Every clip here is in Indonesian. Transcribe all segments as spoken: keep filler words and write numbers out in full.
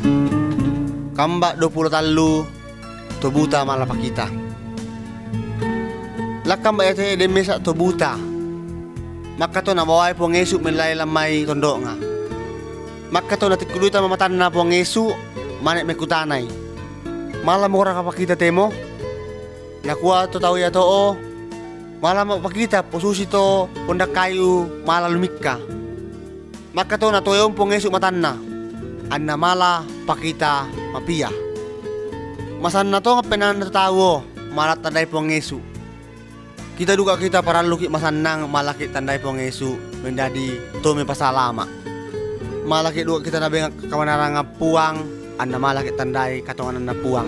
Kamba dua puluh talu to buta malapakita. Lakam ba ete de mesa to buta. Maka to nabaway po ang Yesu milay lamay tondo nga. Maka to natikulutan mamatan na po ang Yesu manik may kutanay. Malam mo ra kapakita temo. Nakuha to tao ya to o. Malam magpakita po susi to pundak kayu malalumik ka. Maka to natuyon po ang Yesu matan na. Anna mala pakita mapiya. Masan na to nga penan natatawo malat tanday po ang Yesu. Kita duga kita para lukit masan nang malaki tanday po ang Yesu mendadi to may pasalama. Malaki duga kita nabi nga kawanara nga puwang anna malaki tanday katonganan na puwang.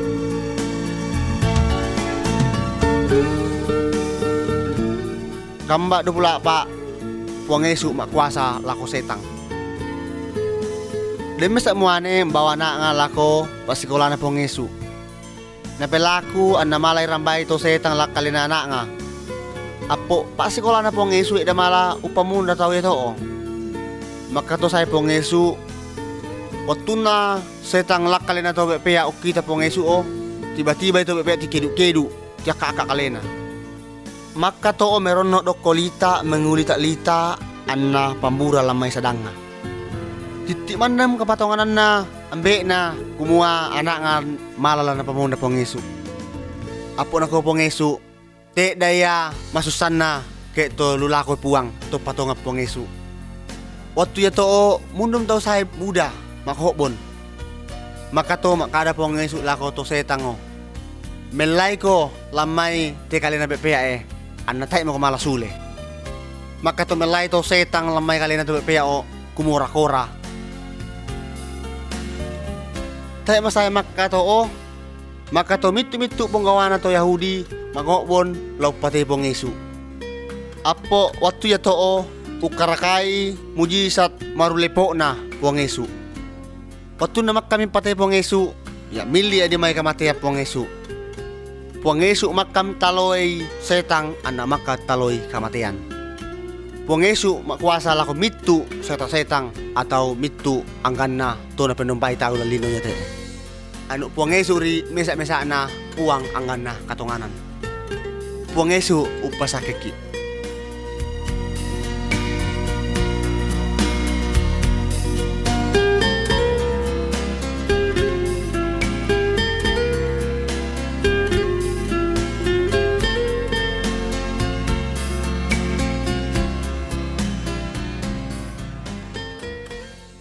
Kamba do pula pa po ang Yesu makuasa lako setang. Demes sa muane bawa na nga lako pasikola na pong Yesu. Napelaku an namalay rambay to setang lakalinana nga. Apo pasikola na pong Yesu ida mala upamunda taw ito o. Makato say pong Yesu. Waktu na setang lakalina to bepeya ukita pong Yesu o. Tiba-tiba ito bepeya tikidu-kidu tiya kakak-kalena. Makato o meron no dokolita mengulita-lita anna pambura lamay sadanga. Titi mandam kapatonganan na ambe na kumuha anak nga malala na pamunda pong Yesu. Apo na ko pong Yesu te daya masusan na kay to lulako puwang to patonga pong Yesu. Waktu ya to o mundum taw sahib muda makahobon. Makato makada pong Yesu lako to setang o. Melay ko lamay te kalina bepeya eh anatay mo ko malasule. Makato melay to setang lamay kalina to bepeya o kumura-kora. Tayo masaya makato o makato mitu-mitu pong gawa na to Yahudi magobon law pati pong Yesu. Apo waktu ya to o ukarakai mujisat marulepo na pong Yesu. Waktu namak kami pati pong Yesu ya mili adi may kamatiya pong Yesu. Pong Yesu makam taloy setang ana makataloy kamatian. Pong Yesu makuasa lako mitu seta-setang atau mitu angkan na to na penumpay tao na lino niya te. Ano Pong Yesu ri mesa-mesa na puang angkan na katunganan. Pong Yesu upasakiki.